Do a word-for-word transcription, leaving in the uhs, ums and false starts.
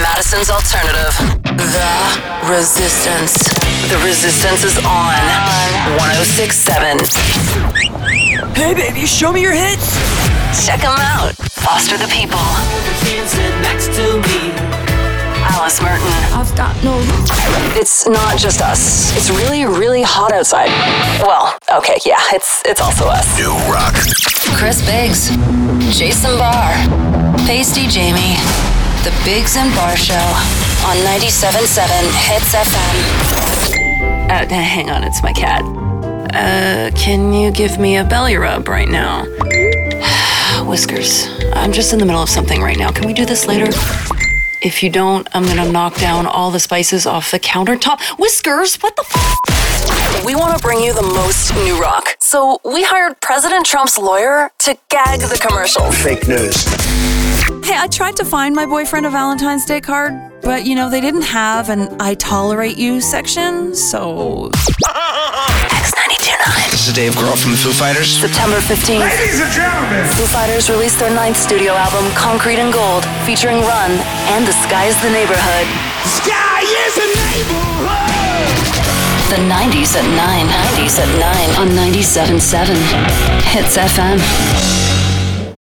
Madison's alternative. The Resistance. The Resistance is on one oh six point seven. Hey, baby, show me your hits. Check them out. Foster the People. Alice Merton. I've got no... It's not just us. It's really, really hot outside. Well, okay, yeah, it's it's also us. New rock. Chris Biggs. Jason Barr. Pasty Jamie. The Biggs and Barr Show on ninety-seven point seven Hits F M. Uh, hang on, it's my cat. Uh, can you give me a belly rub right now? Whiskers, I'm just in the middle of something right now. Can we do this later? If you don't, I'm gonna knock down all the spices off the countertop. Whiskers, what the f***? We want to bring you the most new rock. So we hired President Trump's lawyer to gag the commercials. Fake news. Hey, I tried to find my boyfriend a Valentine's Day card, but, you know, they didn't have an I tolerate you section, so... X ninety-two point nine. This is Dave Grohl from the Foo Fighters. September fifteenth. Ladies and gentlemen. Foo Fighters released their ninth studio album, Concrete and Gold, featuring Run and The Sky is the Neighborhood. Sky is a neighborhood. The nineties at nine. nineties at nine on ninety-seven point seven Hits F M.